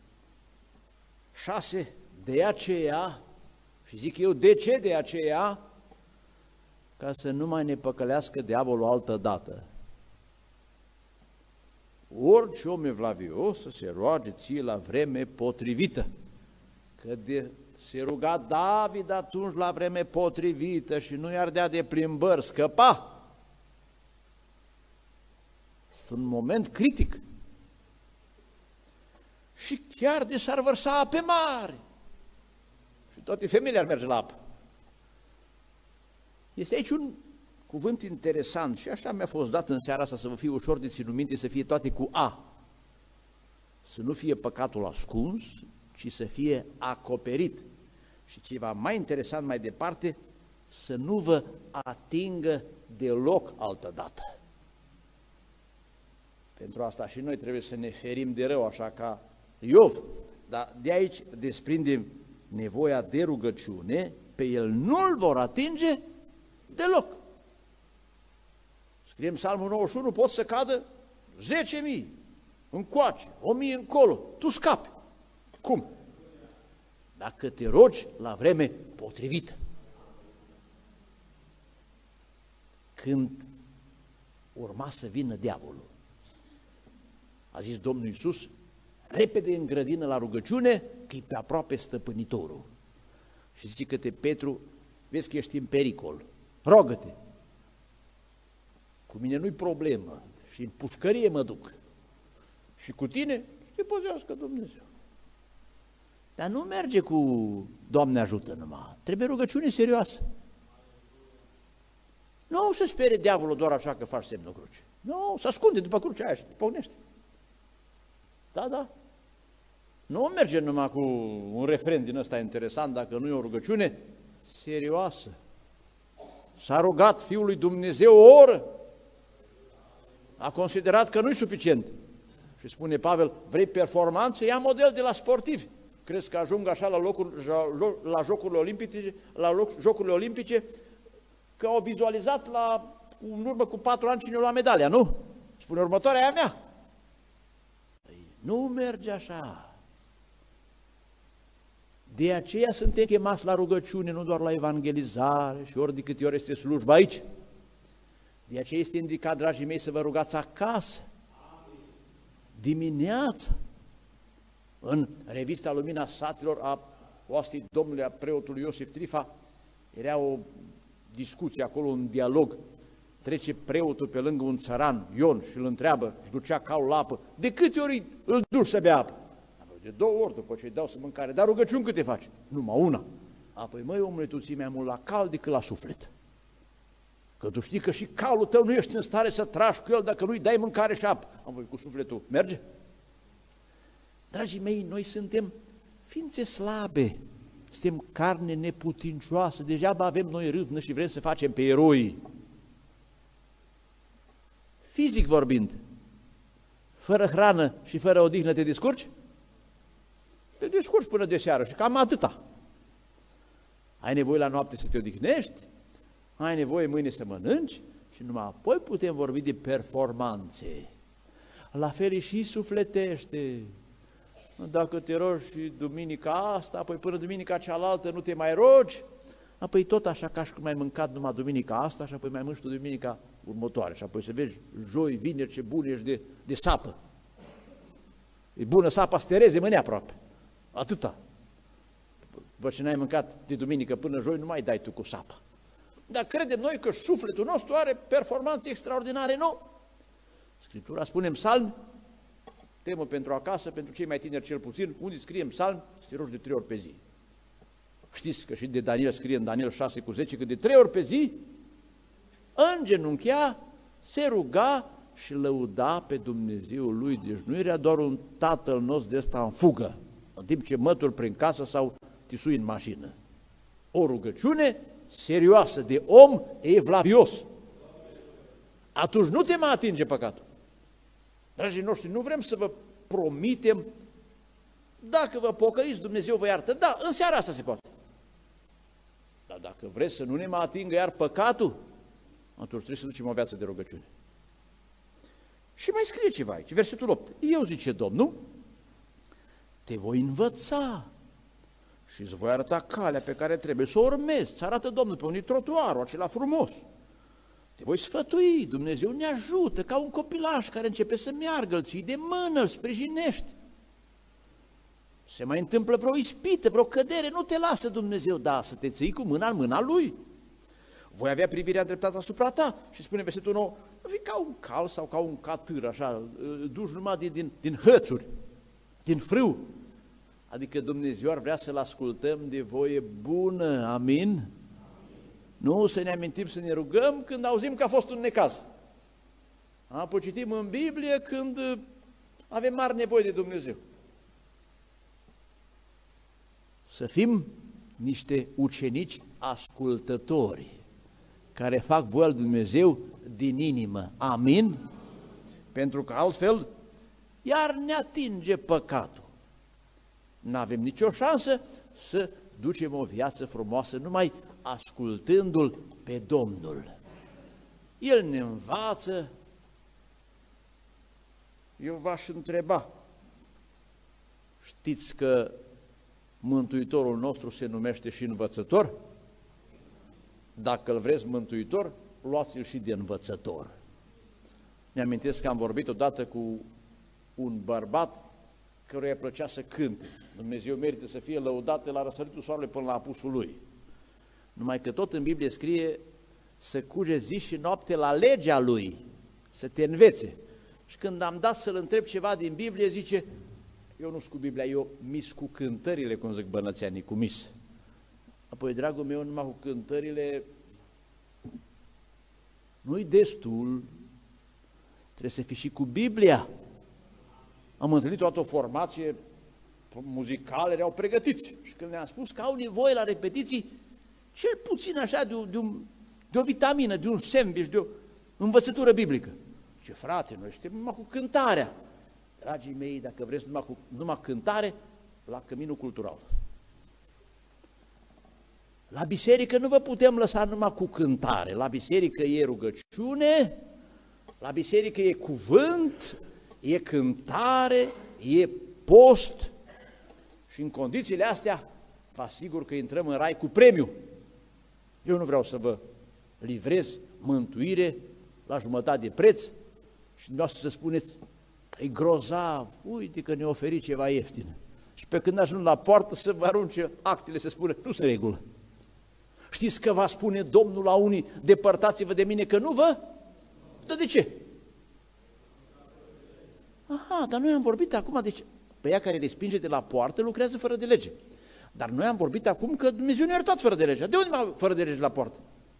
6, de aceea, și zic eu, de ce de aceea? Ca să nu mai ne păcălească diavolul altă dată. Orice om evlavios să se roage ție la vreme potrivită, că se ruga David atunci la vreme potrivită și nu i-ar dea de plimbări, scăpa. Este un moment critic. Și chiar de s-ar vărsa ape mari și toate femeile ar merge la apă. Este aici un cuvânt interesant și așa mi-a fost dat în seara asta să vă fie ușor de ținut minte, să fie toate cu A. Să nu fie păcatul ascuns, ci să fie acoperit. Și ceva mai interesant mai departe, să nu vă atingă deloc altădată. Pentru asta și noi trebuie să ne ferim de rău, așa ca Iov. Dar de aici desprindem nevoia de rugăciune, pe el nu-l vor atinge deloc. Scriem Psalmul 91, pot să cadă 10.000 încoace, 1.000 încolo, tu scapi. Cum? Dacă te rogi la vreme potrivită. Când urma să vină diavolul, a zis Domnul Iisus, repede în grădină la rugăciune, că e pe aproape stăpânitorul. Și zice că Petru, vezi că ești în pericol, rogă-te. Cu mine nu-i problemă și în pușcărie mă duc. Și cu tine să te păzească Dumnezeu. Dar nu merge cu Doamne ajută numai, trebuie rugăciune serioasă. Nu se spere diavolul doar așa că faci semnul cruce. Nu, se ascunde după crucea aia și te pocnește. Da, da. Nu merge numai cu un refren din ăsta interesant, dacă nu e o rugăciune serioasă. S-a rugat Fiul lui Dumnezeu o oră, a considerat că nu-i suficient. Și spune Pavel, vrei performanță? Ia model de la sportivi. Crezi că ajung așa la Jocurile Olimpice, Jocurile Olimpice, că au vizualizat în urmă cu 4 ani cine a luat medalia, nu? Spune următoarea aia mea. Nu merge așa. De aceea suntem chemați la rugăciune, nu doar la evangelizare și ori de câte ori este slujba aici. De aceea este indicat, dragii mei, să vă rugați acasă, dimineața. În revista Lumina Satilor a oastei Domnului, a preotului Iosif Trifa, era o discuție acolo, un dialog. Trece preotul pe lângă un țăran, Ion, și îl întreabă, își ducea calul la apă, de câte ori îl duci să bea apă? De 2 ori după ce îi dau să mâncare, dar rugăciuni câte faci? Numai una. Apoi, măi, omule, tu ții mai mult la cal decât la suflet. Că tu știi că și calul tău nu ești în stare să tragi cu el dacă nu-i dai mâncare și apă. Apoi, cu sufletul, merge? Dragii mei, noi suntem ființe slabe, suntem carne neputincioasă, degeaba avem noi râvnă și vrem să facem pe eroi. fizic vorbind, fără hrană și fără odihnă te descurci? Te descurci până de seară și cam atâta. Ai nevoie la noapte să te odihnești, ai nevoie mâine să mănânci și numai apoi putem vorbi de performanțe. La fel și sufletește. Dacă te rogi și duminica asta, apoi până duminica cealaltă nu te mai rogi, apoi tot așa ca și când ai mâncat numai duminica asta și apoi mai mănânci tu duminica următoare și apoi să vezi joi, vineri ce bun ești de sapă. E bună sapa stereze, mâine aproape. Atâta. După ce n-ai mâncat de duminică până joi, nu mai dai tu cu sapă. Dar credem noi că sufletul nostru are performanțe extraordinare, nu? Scriptura spune în Psalm, temă pentru acasă, pentru cei mai tineri cel puțin, unde scrie în Psalm, să te rogi de 3 ori pe zi. Știți că și de Daniel scrie în Daniel 6:10 că de 3 ori pe zi îngenunchea, se ruga și lăuda pe Dumnezeul lui. Deci nu era doar un tatăl nostru de ăsta în fugă, în timp ce mături prin casă sau tisui în mașină. O rugăciune serioasă de om evlavios. Atunci nu te mai atinge păcatul. Dragii noștri, nu vrem să vă promitem, dacă vă pocăiți, Dumnezeu vă iartă. Da, în seara asta se poate. Dar dacă vreți să nu ne mai atingă iar păcatul, atunci trebuie să ducem o viață de rugăciune. Și mai scrie ceva aici, versetul 8. Eu, zice Domnul, te voi învăța și îți voi arăta calea pe care trebuie să o urmezi. Îți arată Domnul pe unui trotuarul acela frumos. Te voi sfătui, Dumnezeu ne ajută, ca un copilaș care începe să meargă, îl ții de mână, îl sprijinești. Se mai întâmplă vreo ispită, vreo cădere, nu te lasă Dumnezeu, da, să te ții cu mâna în mâna Lui. Voi avea privirea îndreptată asupra ta și spune versetul 9, nu fii ca un cal sau ca un catâr, așa, duci numai din hățuri, din frâu. Adică Dumnezeu ar vrea să-L ascultăm de voie bună, amin? Nu să ne amintim să ne rugăm când auzim că a fost un necaz. Apoi citim în Biblie când avem mari nevoie de Dumnezeu. Să fim niște ucenici ascultători care fac voia lui Dumnezeu din inimă. Amin? Pentru că altfel iar ne atinge păcatul. N-avem nicio șansă să ducem o viață frumoasă numai ascultându-L pe Domnul. El ne învață. Eu v-aș întreba, știți că Mântuitorul nostru se numește și învățător? Dacă îl vreți mântuitor, luați-l și de învățător. Mi-amintesc că am vorbit odată cu un bărbat căruia îi plăcea să cânte. Dumnezeu merită să fie lăudat de la răsăritul soarelui până la apusul lui. Numai că tot în Biblie scrie să cuge zi și noapte la legea lui, să te învețe. Și când am dat să-l întreb ceva din Biblie, zice, eu nu-s cu Biblia, eu mis cu cântările, cum zic bănățeanii, cu mis. Apoi, dragul meu, numai cu cântările nu-i destul, trebuie să fii și cu Biblia. Am întâlnit toată o formație muzicală, erau pregătiți. Și când le-am spus că au nevoie la repetiții, cel puțin așa de o vitamină, de un sandwich, de o învățătură biblică. Ce frate, noi suntem numai cu cântarea. Dragii mei, dacă vreți numai cântare, la căminul cultural. La biserică nu vă putem lăsa numai cu cântare. La biserică e rugăciune, la biserică e cuvânt, e cântare, e post și în condițiile astea vă asigur că intrăm în rai cu premiu. Eu nu vreau să vă livrez mântuire la jumătate de preț și dumneavoastră să spuneți, e grozav, uite că ne-a oferit ceva ieftin. Și pe când ajung la poartă să vă arunce actele, să spună, nu se regulă. Știți că va spune Domnul la unii, depărtați-vă de mine că nu vă? Dar de ce? Aha, dar noi am vorbit acum, deci pe ea care respinge de la poartă lucrează fără de lege. Dar noi am vorbit acum că Dumnezeu ne-a iertat fără de lege. De unde mai fără de lege la poartă?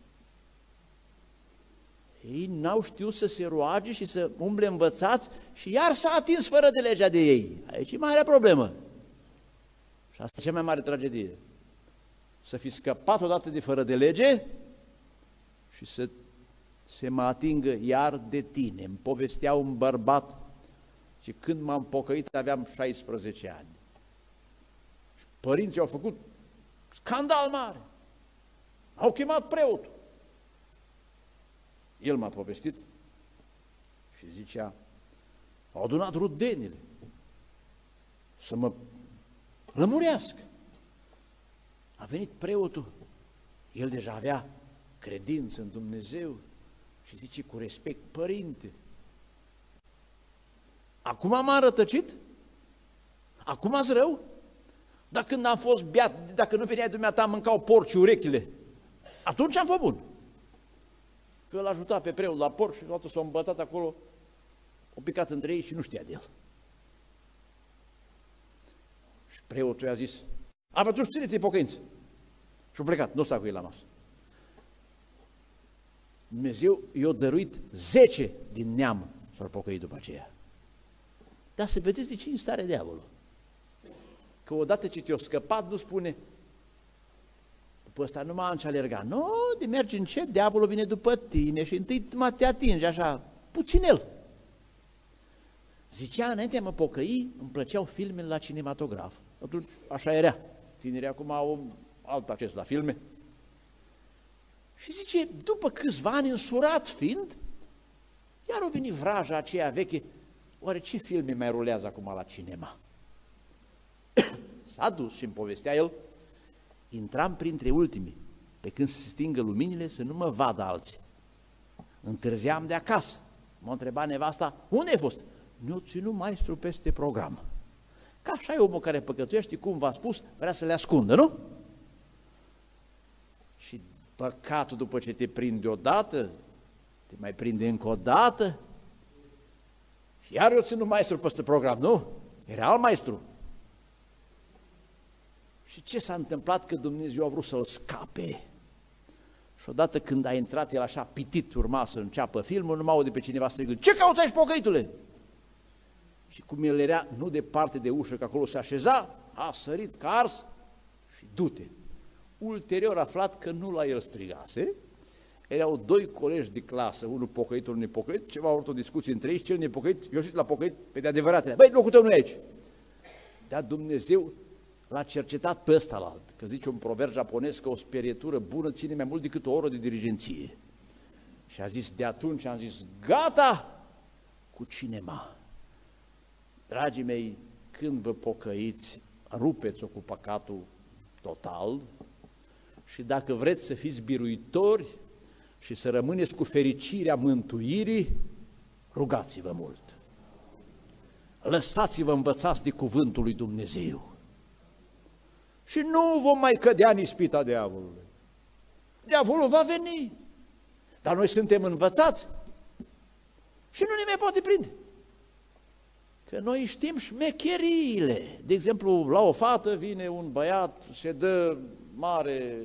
Ei n-au știut să se roage și să umble învățați și iar s-a atins fără de legea de ei. Aici e marea problemă. Și asta e cea mai mare tragedie. Să fi scăpat odată de fără de lege și să se mă atingă iar de tine. Îmi povestea un bărbat și când m-am pocăit aveam 16 ani. Și părinții au făcut scandal mare. Au chemat preotul. El m-a povestit și zicea, au adunat rudenile să mă lămurească. A venit preotul, el deja avea credință în Dumnezeu și zice cu respect, părinte, acum m-am rătăcit? Acum ați rău? Dar când am fost beat, dacă nu veneai dumneata, mâncau porci urechile. Atunci am fost bun. Că l-a ajutat pe preot la porci și toată s-a îmbătat acolo, o picat între ei și nu știa de el. Și preotul i-a zis, atunci ține-te pocăință. Și-a plecat, nu sta cu el la masă. Dumnezeu i-a dăruit 10 din neam s-au pocăit după aceea. Dar să vedeți de ce în stare diavolul. Că odată ce te-o scăpat, nu spune, după ăsta nu m-am ce alerga. Nu, de mergi încet, diavolul vine după tine și întâi te atinge așa, puținel. Zicea, înainte mă pocăi, îmi plăceau filmele la cinematograf. Atunci așa era. Tinerii acum au alt acces la filme. Și zice, după câțiva ani însurat fiind, iar a venit vraja aceea veche, oare ce filme mai rulează acum la cinema? S-a dus și îmi povestea el, intram printre ultimii, pe când se stingă luminile să nu mă vadă alții. Întârzeam de acasă. M-a întrebat nevasta, unde ai fost? Ne-a ținut maestru peste program. Ca așa e omul care păcătuiește, cum v-a spus, vrea să le ascundă, nu? Și păcatul după ce te prinde odată, te mai prinde încă o dată și iar eu ținut maestru peste program, nu? Era alt maestru. Și ce s-a întâmplat? Că Dumnezeu a vrut să-l scape. Și odată când a intrat el așa pitit, urma să înceapă filmul, nu mă aude pe cineva strigând, ce cauți aici, pocăitule? Și cum el era nu departe de ușă, că acolo se așeza, a sărit ca ars și du-te. Ulterior a aflat că nu la el strigase, erau 2 colegi de clasă, unul pocăit, unul nepocăit, ceva au o discuție între ei și cel nepocăit, eu la pocăit pe de adevăratele. Băi, locul tău nu e aici. Dar Dumnezeu l-a cercetat pe ăsta la alt, că zice un proverb japonez că o sperietură bună ține mai mult decât o oră de dirigenție. Și a zis, de atunci am zis, gata cu cinema. Dragii mei, când vă pocăiți, rupeți-o cu păcatul total și dacă vreți să fiți biruitori și să rămâneți cu fericirea mântuirii, rugați-vă mult. Lăsați-vă învățați de cuvântul lui Dumnezeu. Și nu vom mai cădea în ispita diavolului. Diavolul va veni, dar noi suntem învățați și nu ne mai poate prinde. Că noi știm șmecheriile. De exemplu, la o fată vine un băiat, se dă mare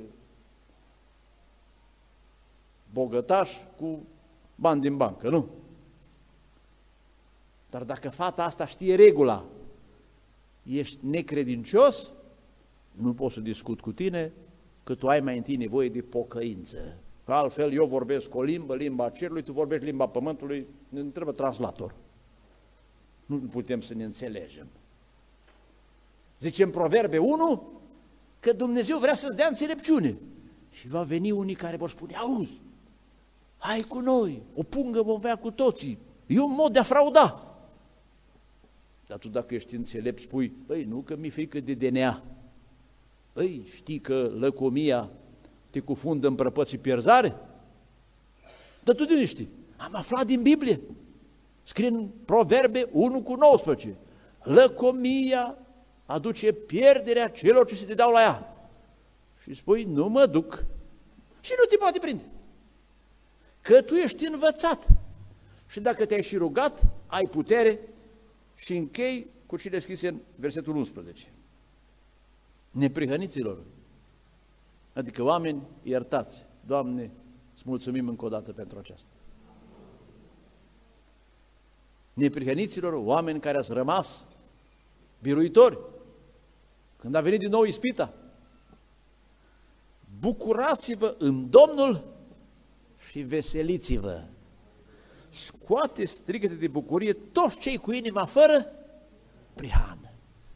bogătaș cu bani din bancă, nu? Dar dacă fata asta știe regula, ești necredincios, nu pot să discut cu tine, că tu ai mai întâi nevoie de pocăință. Că altfel eu vorbesc o limbă, limba cerului, tu vorbești limba pământului, ne trebuie translator. Nu putem să ne înțelegem. Zice în Proverbe 1 că Dumnezeu vrea să-ți dea înțelepciune. Și va veni unii care vor spune, auzi, hai cu noi, o pungă vom avea cu toții, e un mod de a frauda. Dar tu dacă ești înțelept spui, băi, nu că mi-e frică de DNA. Băi, știi că lăcomia te cufundă în prăpăți pierzare? Dar tu de unde știi? Am aflat din Biblie. Scrie în Proverbe 1:19. Lăcomia aduce pierderea celor ce se te dau la ea. Și spui, nu mă duc. Și nu te poate prinde. Că tu ești învățat. Și dacă te-ai și rugat, ai putere. Și închei cu cele scrise în versetul 11. Neprihăniților, adică oameni iertați. Doamne, îți mulțumim încă o dată pentru aceasta. Neprihăniților, oameni care ați rămas biruitori, când a venit din nou ispita, bucurați-vă în Domnul și veseliți-vă. Scoate strigăte de bucurie toți cei cu inima fără prihană.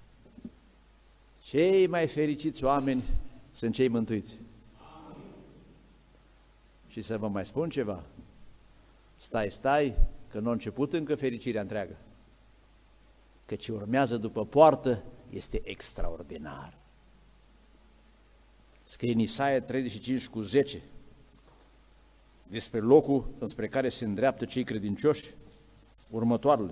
Cei mai fericiți oameni sunt cei mântuiți. Și să vă mai spun ceva, stai, că nu a început încă fericirea întreagă. Că ce urmează după poartă este extraordinar. Scrie în Isaia 35:10 despre locul înspre care se îndreaptă cei credincioși următoarele.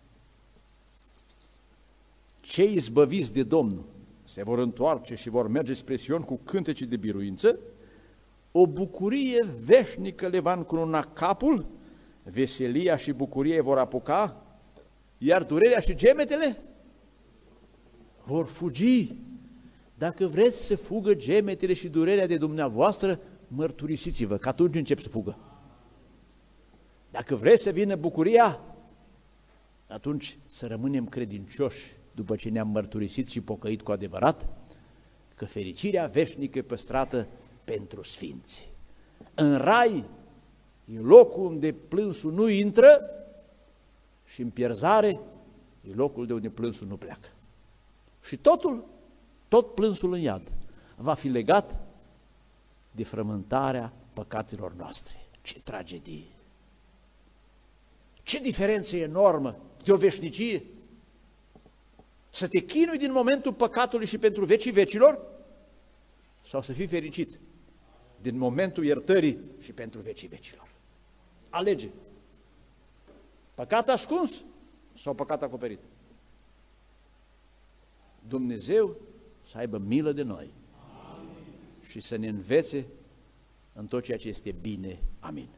Cei izbăviți de Domnul se vor întoarce și vor merge spre Sion cu cântece de biruință, o bucurie veșnică le va încununa capul, veselia și bucuria vor apuca, iar durerea și gemetele vor fugi. Dacă vreți să fugă gemetele și durerea de dumneavoastră, mărturisiți-vă, că atunci încep să fugă. Dacă vreți să vină bucuria, atunci să rămânem credincioși după ce ne-am mărturisit și pocăit cu adevărat, că fericirea veșnică e păstrată pentru sfinți. În rai e locul unde plânsul nu intră și în pierzare e locul de unde plânsul nu pleacă. Și tot plânsul în iad va fi legat de frământarea păcatelor noastre. Ce tragedie! Ce diferență enormă de o veșnicie! Să te chinui din momentul păcatului și pentru vecii vecilor, sau să fii fericit din momentul iertării și pentru vecii vecilor. Alege. Păcat ascuns sau păcat acoperit? Dumnezeu să aibă milă de noi și să ne învețe în tot ceea ce este bine. Amin.